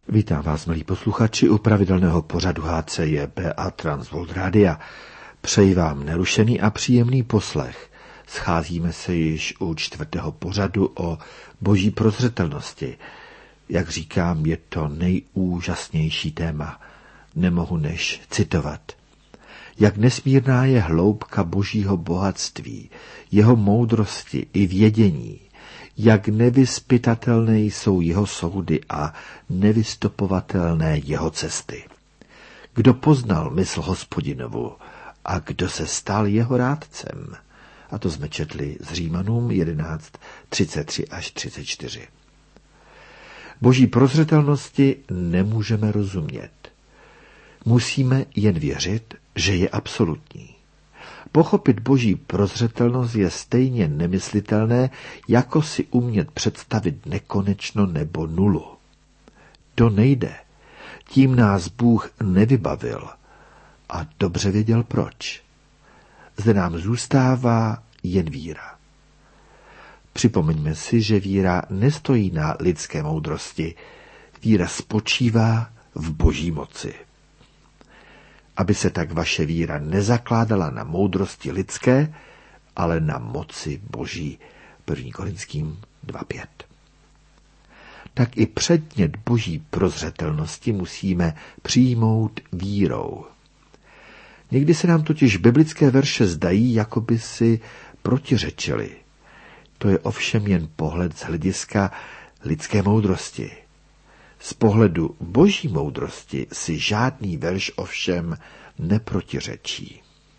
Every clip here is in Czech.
Vítám vás, milí posluchači, u pravidelného pořadu HCJB a Transworld Rádia. Přeji vám nerušený a příjemný poslech. Scházíme se již u 4. pořadu o boží prozřetelnosti. Jak říkám, je to nejúžasnější téma. Nemohu než citovat. Jak nesmírná je hloubka božího bohatství, jeho moudrosti i vědění, jak nevyzpytatelné jsou jeho soudy a nevystopovatelné jeho cesty. Kdo poznal mysl Hospodinovu a kdo se stal jeho rádcem? A to jsme četli z Římanům 11, 33 až 34. Boží prozřetelnosti nemůžeme rozumět. Musíme jen věřit, že je absolutní. Pochopit boží prozřetelnost je stejně nemyslitelné, jako si umět představit nekonečno nebo nulu. To nejde. Tím nás Bůh nevybavil a dobře věděl proč. Zde nám zůstává jen víra. Připomeňme si, že víra nestojí na lidské moudrosti. Víra spočívá v boží moci. Aby se tak vaše víra nezakládala na moudrosti lidské, ale na moci boží. 1. Korinským 2:5. Tak i předmět boží prozřetelnosti musíme přijmout vírou. Někdy se nám totiž biblické verše zdají, jako by si protiřečily. To je ovšem jen pohled z hlediska lidské moudrosti. Z pohledu boží moudrosti si žádný verš ovšem neprotiřečí.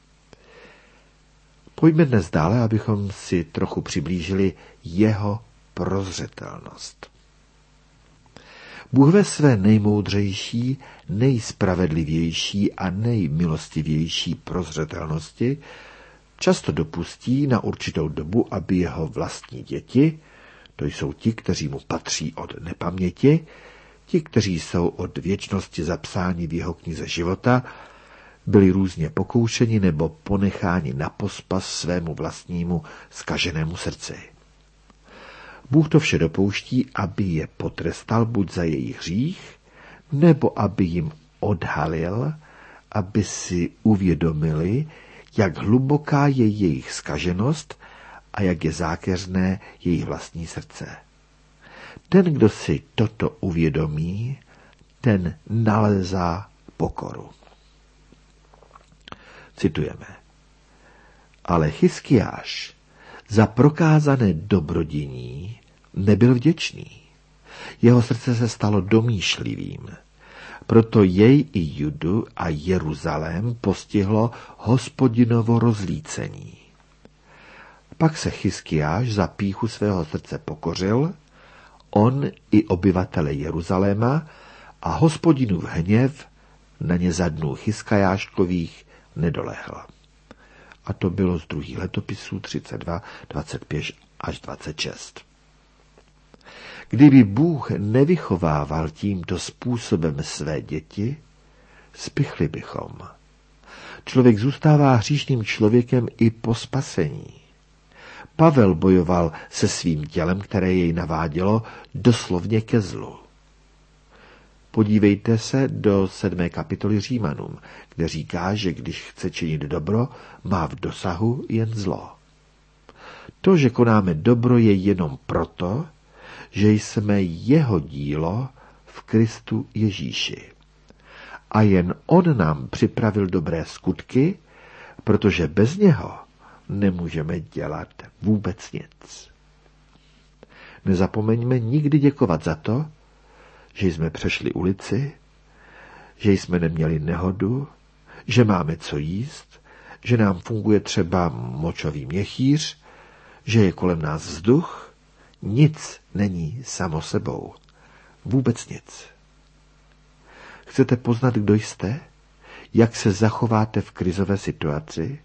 Pojďme dnes dále, abychom si trochu přiblížili jeho prozřetelnost. Bůh ve své nejmoudřejší, nejspravedlivější a nejmilostivější prozřetelnosti často dopustí na určitou dobu, aby jeho vlastní děti, to jsou ti, kteří mu patří od nepaměti, ti, kteří jsou od věčnosti zapsáni v jeho knize života, byli různě pokoušeni nebo ponecháni na pospas svému vlastnímu zkaženému srdci. Bůh to vše dopouští, aby je potrestal buď za jejich hřích, nebo aby jim odhalil, aby si uvědomili, jak hluboká je jejich zkaženost a jak je zákeřné jejich vlastní srdce. Ten, kdo si toto uvědomí, ten nalezá pokoru. Citujeme. Ale Chiskiáš za prokázané dobrodiní nebyl vděčný. Jeho srdce se stalo domýšlivým. Proto jej i Judu a Jeruzalém postihlo Hospodinovo rozlícení. Pak se Chiskiáš za pýchu svého srdce pokořil, on i obyvatele Jeruzaléma, a Hospodinův hněv na ně za dnů Chiskajáškových nedolehl. A to bylo z 2. letopisů 32, 25 až 26. Kdyby Bůh nevychovával tímto způsobem své děti, spichli bychom. Člověk zůstává hříšným člověkem i po spasení. Pavel bojoval se svým tělem, které jej navádělo doslovně ke zlu. Podívejte se do 7. kapitoly Římanům, kde říká, že když chce činit dobro, má v dosahu jen zlo. To, že konáme dobro, je jenom proto, že jsme jeho dílo v Kristu Ježíši. A jen on nám připravil dobré skutky, protože bez něho nemůžeme dělat vůbec nic. Nezapomeňme nikdy děkovat za to, že jsme přešli ulici, že jsme neměli nehodu, že máme co jíst, že nám funguje třeba močový měchýř, že je kolem nás vzduch. Nic není samo sebou. Vůbec nic. Chcete poznat, kdo jste? Jak se zachováte v krizové situaci?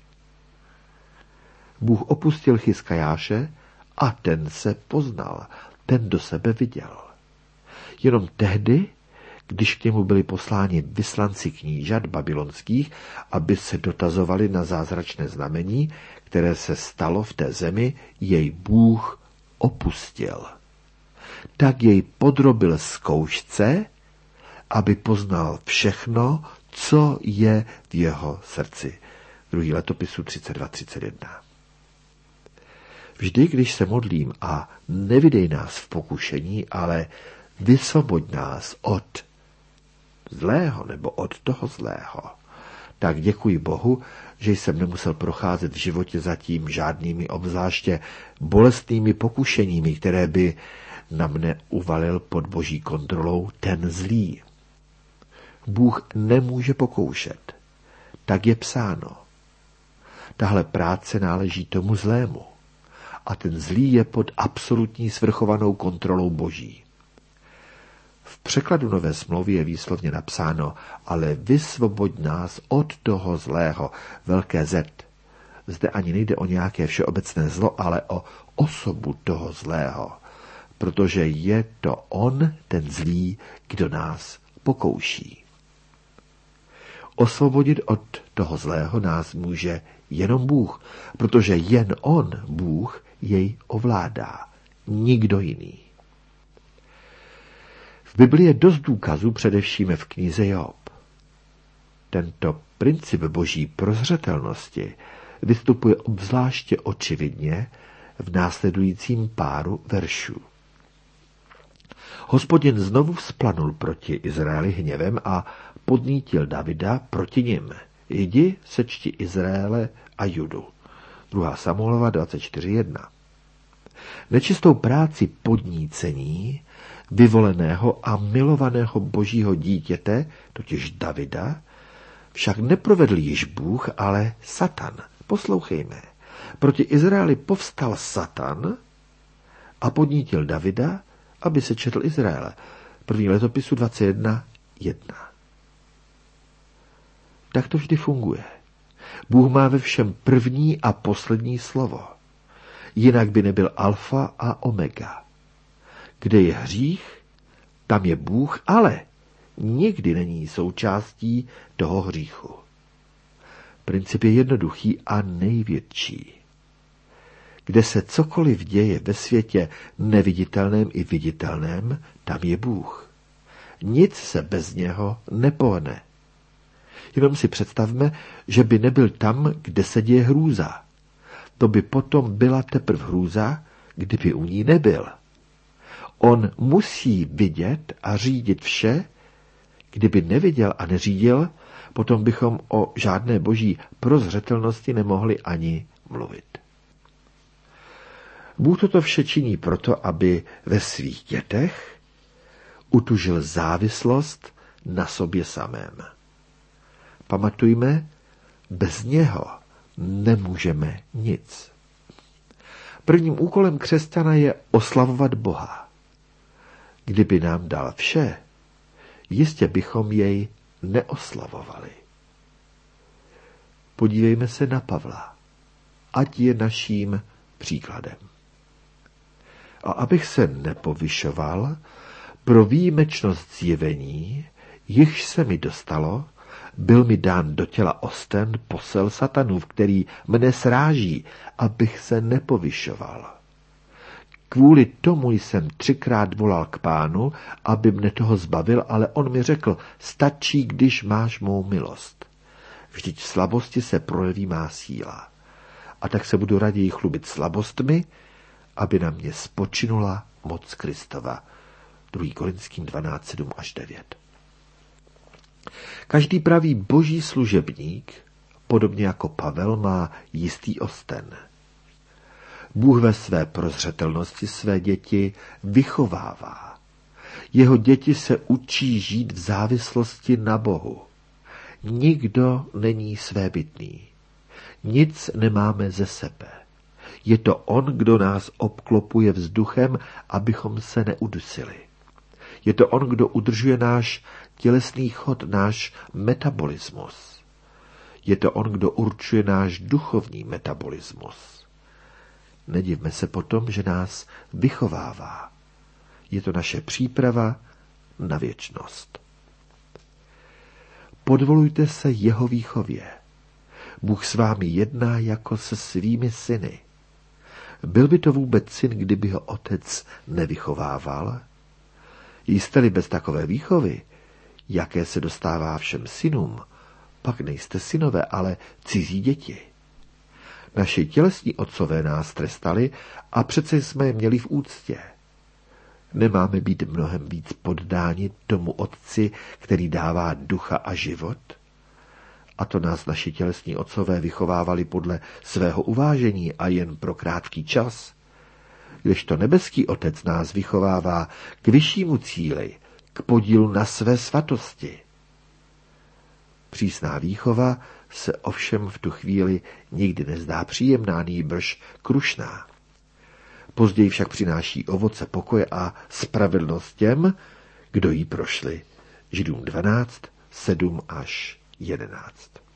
Bůh opustil Chiskajáše a ten se poznal, ten do sebe viděl. Jenom tehdy, když k němu byli posláni vyslanci knížat babylonských, aby se dotazovali na zázračné znamení, které se stalo v té zemi, jej Bůh opustil. Tak jej podrobil zkoušce aby poznal všechno, co je v jeho srdci. 2. letopisu 32:31. Vždy, když se modlím a nevydej nás v pokušení, ale vysvoboď nás od zlého nebo od toho zlého, tak děkuji Bohu, že jsem nemusel procházet v životě zatím žádnými obzvláště bolestnými pokušeními, které by na mne uvalil pod boží kontrolou ten zlý. Bůh nemůže pokoušet. Tak je psáno. Tahle práce náleží tomu zlému. A ten zlý je pod absolutní svrchovanou kontrolou boží. V překladu Nové smlouvy je výslovně napsáno, ale vysvoboď nás od toho zlého, velké Z. Zde ani nejde o nějaké všeobecné zlo, ale o osobu toho zlého, protože je to on, ten zlý, kdo nás pokouší. Osvobodit od toho zlého nás může jenom Bůh, protože jen on, Bůh, jej ovládá. Nikdo jiný. V Biblii je dost důkazů, především v knize Job. Tento princip boží prozřetelnosti vystupuje obzvláště očividně v následujícím páru veršů. Hospodin znovu vzplanul proti Izraeli hněvem a podnítil Davida proti nim. Jdi, sečti Izraele a Judu. 2. Samuelova 24:1. Nečistou práci podnícení vyvoleného a milovaného božího dítěte, totiž Davida, však neprovedl již Bůh, ale Satan. Poslouchejme. Proti Izraeli povstal Satan a podnítil Davida, aby se četl Izraele. 1. letopisu 21:1. Tak to vždy funguje. Bůh má ve všem první a poslední slovo. Jinak by nebyl alfa a omega. Kde je hřích, tam je Bůh, ale nikdy není součástí toho hříchu. Princip je jednoduchý a největší. Kde se cokoliv děje ve světě neviditelném i viditelném, tam je Bůh. Nic se bez něho nepohne. Jenom si představme, že by nebyl tam, kde se děje hrůza. To by potom byla teprve hrůza, kdyby u ní nebyl. On musí vidět a řídit vše. Kdyby neviděl a neřídil, potom bychom o žádné boží prozřetelnosti nemohli ani mluvit. Bůh toto vše činí proto, aby ve svých dětech utužil závislost na sobě samém. Pamatujme, bez něho nemůžeme nic. Prvním úkolem křesťana je oslavovat Boha. Kdyby nám dal vše, jistě bychom jej neoslavovali. Podívejme se na Pavla, ať je naším příkladem. A abych se nepovyšoval, pro výjimečnost zjevení, jichž se mi dostalo, byl mi dán do těla osten posel satanův, který mne sráží, abych se nepovyšoval. Kvůli tomu jsem 3krát volal k Pánu, aby mne toho zbavil, ale on mi řekl, stačí, když máš mou milost. Vždyť v slabosti se projeví má síla. A tak se budu raději chlubit slabostmi, aby na mě spočinula moc Kristova. 2. Korinským 12:7-9. Každý pravý boží služebník, podobně jako Pavel, má jistý osten. Bůh ve své prozřetelnosti své děti vychovává. Jeho děti se učí žít v závislosti na Bohu. Nikdo není svébytný. Nic nemáme ze sebe. Je to on, kdo nás obklopuje vzduchem, abychom se neudusili. Je to on, kdo udržuje náš tělesný chod, náš metabolismus. Je to on, kdo určuje náš duchovní metabolismus. Nedivme se potom, že nás vychovává. Je to naše příprava na věčnost. Podvolujte se jeho výchově. Bůh s vámi jedná jako se svými syny. Byl by to vůbec syn, kdyby ho otec nevychovával? Jste-li bez takové výchovy, jaké se dostává všem synům, pak nejste synové, ale cizí děti. Naši tělesní otcové nás trestali a přece jsme je měli v úctě. Nemáme být mnohem víc poddáni tomu Otci, který dává ducha a život? A to nás naši tělesní otcové vychovávali podle svého uvážení a jen pro krátký čas. Kdežto nebeský Otec nás vychovává k vyššímu cíli, k podílu na své svatosti. Přísná výchova se ovšem v tu chvíli nikdy nezdá příjemná, nýbrž krušná. Později však přináší ovoce pokoje a spravedlnost těm, kdo jí prošli. Židům 12, 7 až 11.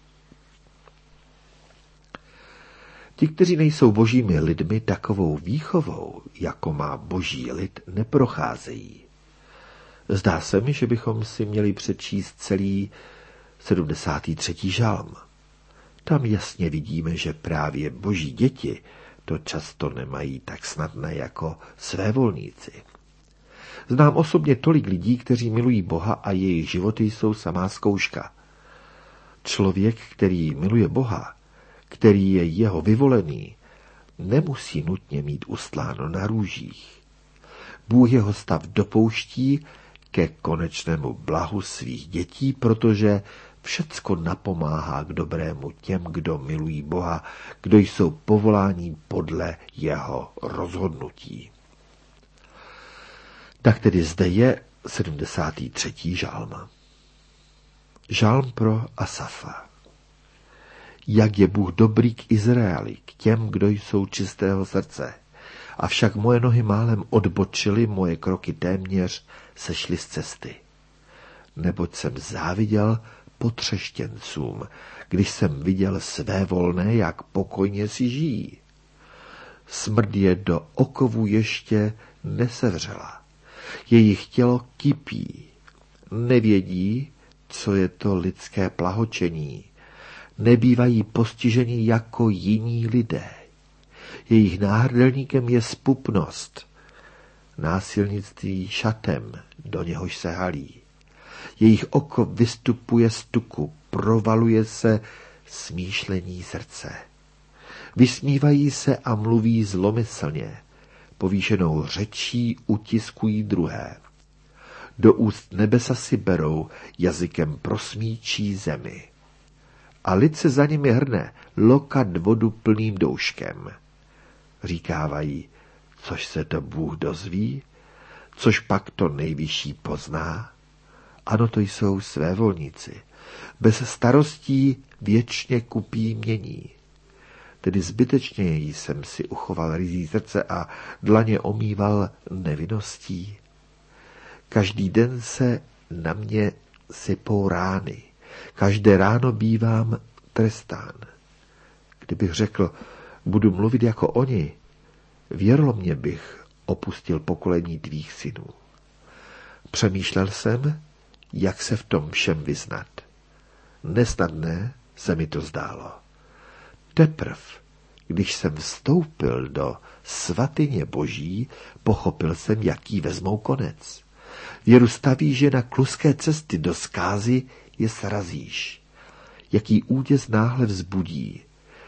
Ti, kteří nejsou božími lidmi, takovou výchovou, jako má boží lid, neprocházejí. Zdá se mi, že bychom si měli přečíst celý 73. žalm. Tam jasně vidíme, že právě boží děti to často nemají tak snadné jako svévolníci. Znám osobně tolik lidí, kteří milují Boha a jejich životy jsou samá zkouška. Člověk, který miluje Boha, který je jeho vyvolený, nemusí nutně mít ustláno na růžích. Bůh jeho stav dopouští ke konečnému blahu svých dětí, protože všecko napomáhá k dobrému těm, kdo milují Boha, kdo jsou povoláni podle jeho rozhodnutí. Tak tedy zde je 73. žalm. Žalm pro Asafa. Jak je Bůh dobrý k Izraeli, k těm, kdo jsou čistého srdce. Avšak moje nohy málem odbočily, moje kroky téměř sešly z cesty. Neboť jsem záviděl potřeštěncům, když jsem viděl své volné, jak pokojně si žijí. Smrt je do okovů ještě nesevřela. Jejich tělo kypí. Nevědí, co je to lidské plahočení. Nebývají postiženi jako jiní lidé. Jejich náhrdelníkem je zpupnost. Násilnictví šatem, do něhož se halí. Jejich oko vystupuje z tuku, provaluje se smýšlení srdce. Vysmívají se a mluví zlomyslně. Povýšenou řečí utiskují druhé. Do úst nebesa si berou, jazykem prosmíčí zemi. A lid se za nimi hrne, lokat vodu plným douškem. Říkávají, což se to Bůh dozví, což pak to nejvyšší pozná. Ano, to jsou svévolníci. Bez starostí věčně kupí mění. Tedy zbytečně jsem si uchoval ryzí srdce a dlaně omýval nevinností. Každý den se na mě sypou rány. Každé ráno bývám trestán. Kdybych řekl, budu mluvit jako oni, věrolomně bych opustil pokolení tvých synů. Přemýšlel jsem, jak se v tom všem vyznat. Nesnadné se mi to zdálo. Teprv, když jsem vstoupil do svatyně Boží, pochopil jsem, jaký vezmou konec. Věru staví, že na kluské cesty do zkázy je srazíš. Jaký úděs náhle vzbudí.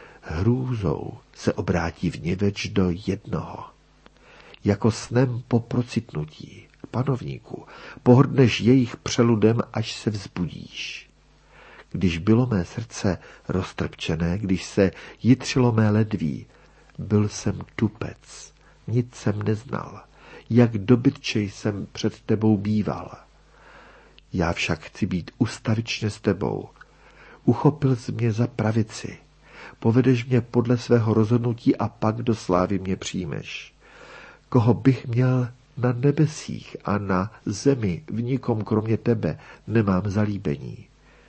Hrůzou se obrátí vniveč do jednoho. Jako snem po procitnutí panovníku pohrdneš jejich přeludem, až se vzbudíš. Když bylo mé srdce roztrpčené, když se jitřilo mé ledví, byl jsem tupec, nic jsem neznal, jak dobytče jsem před tebou býval. Já však chci být ustavičně s tebou. Uchopil jsi mě za pravici, povedeš mě podle svého rozhodnutí a pak do slávy mě přijmeš. Koho bych měl na nebesích a na zemi, v nikom kromě tebe nemám zalíbení.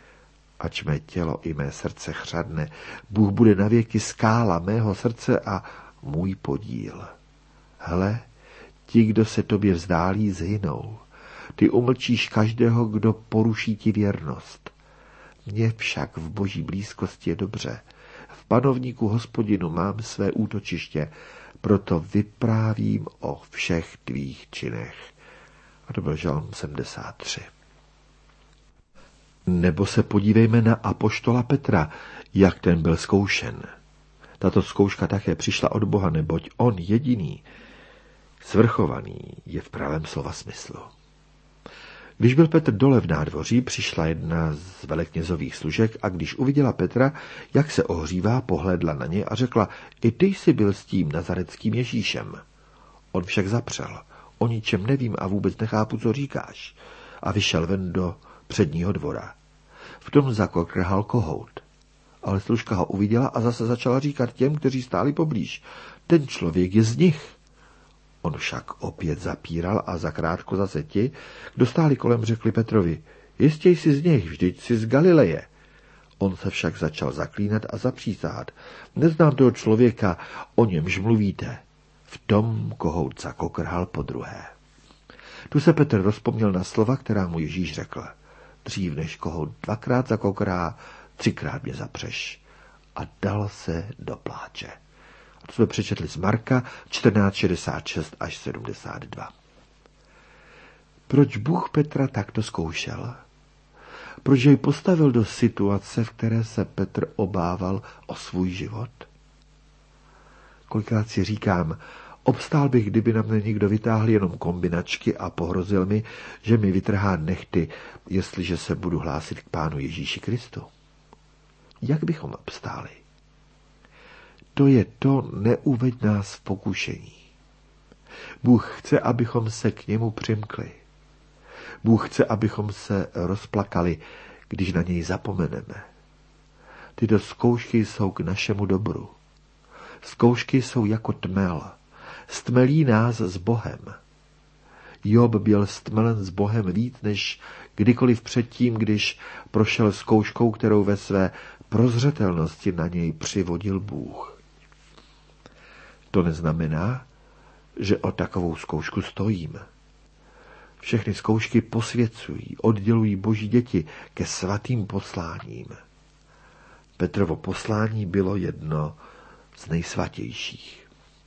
Ač mé tělo i mé srdce chřadne, Bůh bude navěky skála mého srdce a můj podíl. Hle, ti, kdo se tobě vzdálí, zhynou. Ty umlčíš každého, kdo poruší ti věrnost. Mně však v Boží blízkosti je dobře. V panovníku Hospodinu mám své útočiště, proto vyprávím o všech tvých činech. A to byl žalm 73. Nebo se podívejme na apoštola Petra, jak ten byl zkoušen. Tato zkouška také přišla od Boha, neboť on jediný, svrchovaný, je v pravém slova smyslu. Když byl Petr dole v nádvoří, přišla jedna z veleknězových služek a když uviděla Petra, jak se ohřívá, pohlédla na něj a řekla: I ty jsi byl s tím nazareckým Ježíšem. On však zapřel: O ničem nevím a vůbec nechápu, co říkáš. A vyšel ven do předního dvora. V tom zakokrhal kohout. Ale služka ho uviděla a zase začala říkat těm, kteří stáli poblíž: Ten člověk je z nich. On však opět zapíral a zakrátko zase ti, kdo stáli kolem, řekli Petrovi: Jistě jsi z nich, vždyť jsi z Galileje. On se však začal zaklínat a zapřísahat: Neznám toho člověka, o němž mluvíte. V tom kohout zakokrhal podruhé. Tu se Petr rozpomněl na slova, která mu Ježíš řekl: Dřív než kohout dvakrát zakokrhá, třikrát mě zapřeš. A dal se do pláče. A to jsme přečetli z Marka 14:66 až 72. Proč Bůh Petra takto zkoušel? Proč jej postavil do situace, v které se Petr obával o svůj život? Kolikrát si říkám: obstál bych, kdyby na mě někdo vytáhl jenom kombinačky a pohrozil mi, že mi vytrhá nehty, jestliže se budu hlásit k Pánu Ježíši Kristu. Jak bychom obstáli? To je to, neuveď nás v pokušení. Bůh chce, abychom se k němu přimkli. Bůh chce, abychom se rozplakali, když na něj zapomeneme. Tyto zkoušky jsou k našemu dobru. Zkoušky jsou jako tmel. Stmelí nás s Bohem. Job byl stmelen s Bohem víc než kdykoliv předtím, když prošel zkouškou, kterou ve své prozřetelnosti na něj přivodil Bůh. To neznamená, že o takovou zkoušku stojím. Všechny zkoušky posvěcují, oddělují Boží děti ke svatým posláním. Petrovo poslání bylo jedno z nejsvatějších.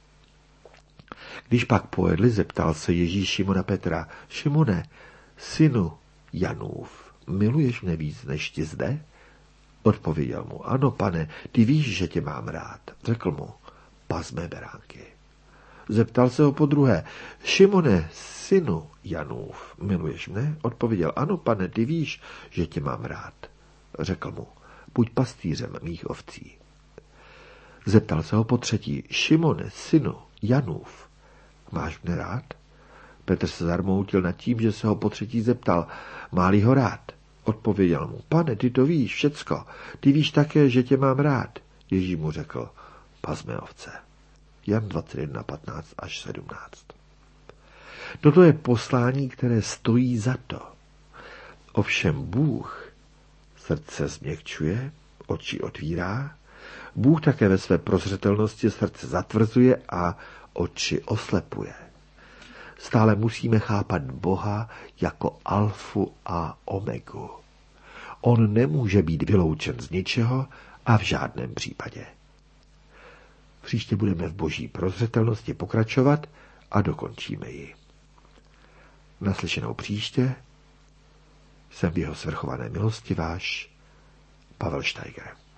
Když pak pojedli, zeptal se Ježíš Šimona Petra: Šimone, synu Janův, miluješ mě víc než ti zde? Odpověděl mu: Ano, Pane, ty víš, že tě mám rád. Řekl mu: Pas mé beránky. Zeptal se ho podruhé: Šimone, synu Janův, miluješ mne? Odpověděl: Ano, Pane, ty víš, že tě mám rád. Řekl mu: Buď pastýřem mých ovcí. Zeptal se ho potřetí: Šimone, synu Janův, máš mne rád? Petr se zarmoutil nad tím, že se ho potřetí zeptal: Má-li ho rád? Odpověděl mu: Pane, ty to víš všecko. Ty víš také, že tě mám rád. Ježíš mu řekl: Pas mé ovce. Jan 21:15 až 17. Toto je poslání, které stojí za to. Ovšem Bůh srdce změkčuje, oči otvírá. Bůh také ve své prozřetelnosti srdce zatvrzuje a oči oslepuje. Stále musíme chápat Boha jako alfu a omegu. On nemůže být vyloučen z ničeho a v žádném případě. Příště budeme v Boží prozřetelnosti pokračovat a dokončíme ji. Naslyšenou příště. Jsem v jeho svrchované milosti váš Pavel Steiger.